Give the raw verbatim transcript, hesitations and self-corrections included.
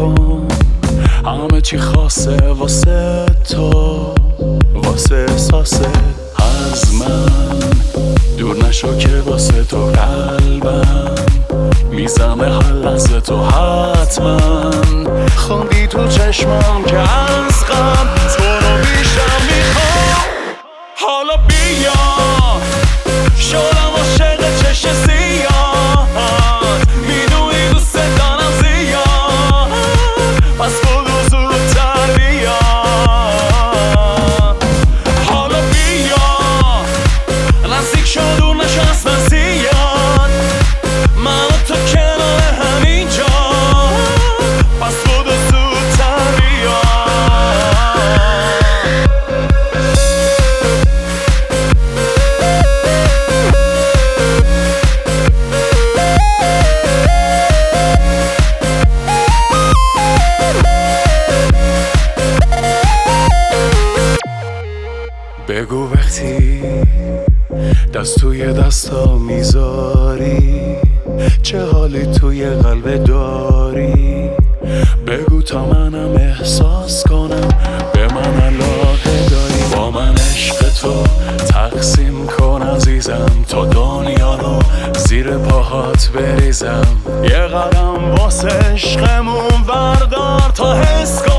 نکن، همه چی خاصه واسه تو، واسه احساسه از من دور نشو که واسه تو قلبم میزمه هر لحظه تو حتما خوندی تو چشمام که از غم تو رو بیشتر میخوام. حالا بیا شدم عاشق چشم سیاد، میدونی دوست دارم زیاد، پس بگو زودتر بیا. حالا بیا نزدیک شو دور نشو اصلا زیاد، من و تو کنار همینجا، پس بگو زودتر بیا. بگو وقتی دست توی دستا میذاری چه حالی توی قلب داری، بگو تا منم احساس کنم به من علاقه داری، با من عشق تو تقسیم کن عزیزم تا دنیا رو زیر پاهات بریزم، یه قدم واسه عشقمون بردار تا حس کن